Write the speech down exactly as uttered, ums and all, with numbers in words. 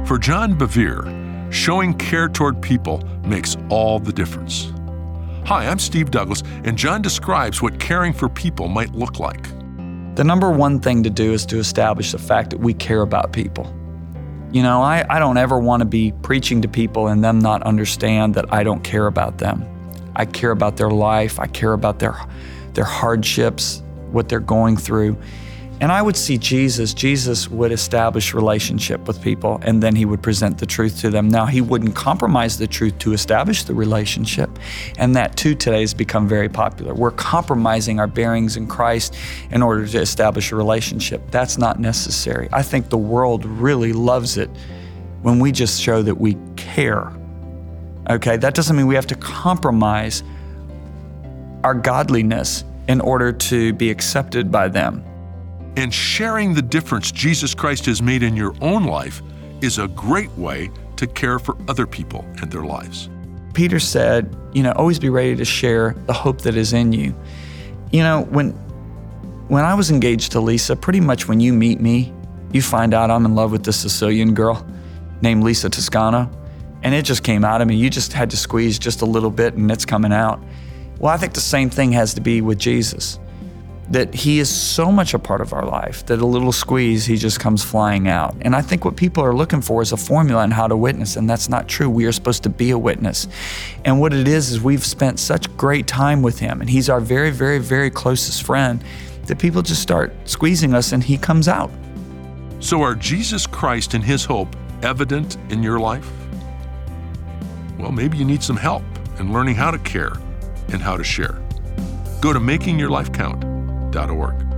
For John Bevere, showing care toward people makes all the difference. Hi, I'm Steve Douglas, and John describes what caring for people might look like. The number one thing to do is to establish the fact that we care about people. You know, I, I don't ever want to be preaching to people and them not understand that I don't care about them. I care about their life. I care about their, their hardships, what they're going through. And I would see Jesus. Jesus would establish relationship with people, and then he would present the truth to them. Now, he wouldn't compromise the truth to establish the relationship. And that too today has become very popular. We're compromising our bearings in Christ in order to establish a relationship. That's not necessary. I think the world really loves it when we just show that we care. Okay, that doesn't mean we have to compromise our godliness in order to be accepted by them. And sharing the difference Jesus Christ has made in your own life is a great way to care for other people and their lives. Peter said, you know, always be ready to share the hope that is in you. You know, when when I was engaged to Lisa, pretty much when you meet me, you find out I'm in love with this Sicilian girl named Lisa Toscano, and it just came out of me. You just had to squeeze just a little bit and it's coming out. Well, I think the same thing has to be with Jesus. That he is so much a part of our life that a little squeeze, he just comes flying out. And I think what people are looking for is a formula on how to witness, and that's not true. We are supposed to be a witness. And what it is, is we've spent such great time with him, and he's our very, very, very closest friend, that people just start squeezing us and he comes out. So are Jesus Christ and his hope evident in your life? Well, maybe you need some help in learning how to care and how to share. Go to making your life count dot org.